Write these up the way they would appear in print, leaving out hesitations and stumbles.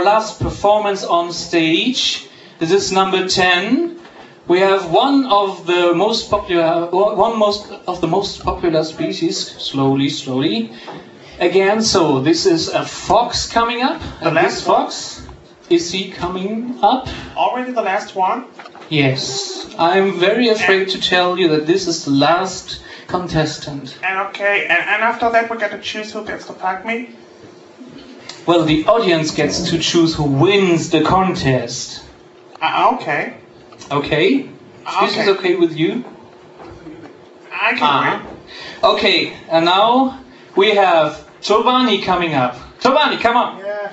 last performance on stage. This is number 10. We have one of the most popular species. Slowly. Again, so this is a fox coming up. The last fox. Is he coming up? Already the last one? Yes. I'm very afraid to tell you that this is the last contestant. And okay, and after that we get to choose who gets to pack me? Well, the audience gets to choose who wins the contest. Okay. Okay? This is okay with you? I can win. Okay, and now we have Tobani coming up. Tobani, come on. Yeah.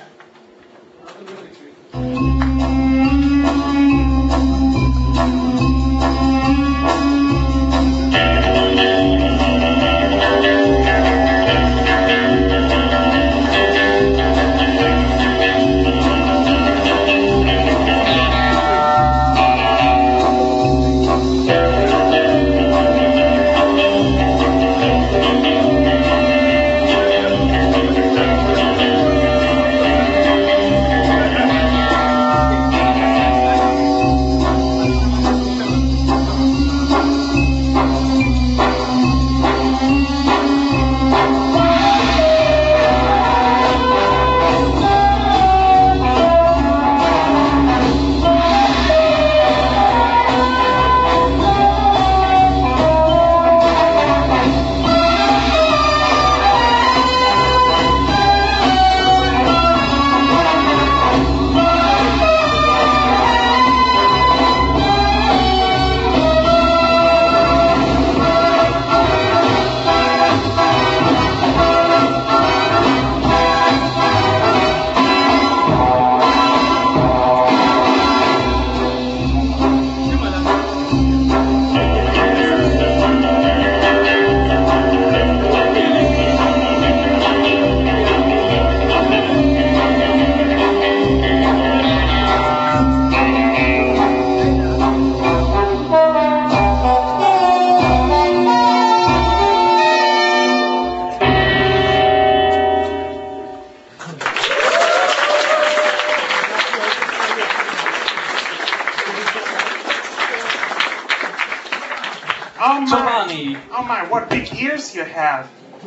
Oh my, what big ears you have.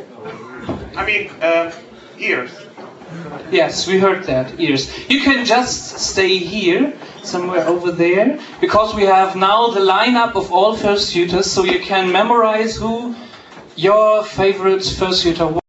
I mean, ears. Yes, we heard that, ears. You can just stay here, somewhere over there, because we have now the lineup of all fursuiters, so you can memorize who your favorite fursuiter was.